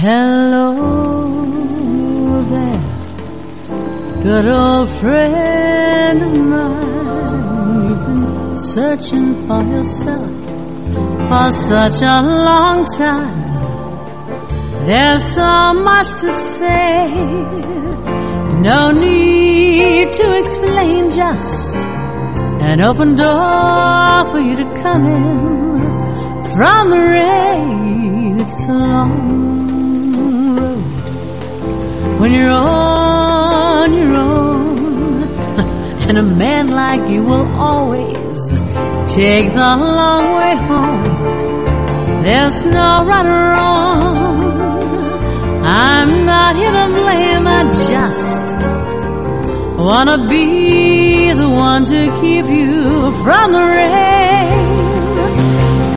Hello there, good old friend of mine. You've been searching for yourself for such a long time. There's so much to say, no need to explain, just an open door for you to come in from the rain. It's a long road when you're on your own, and a man like you will always take the long way home. There's no right or wrong, I'm not here to blame, I just wanna be the one to keep you from the rain.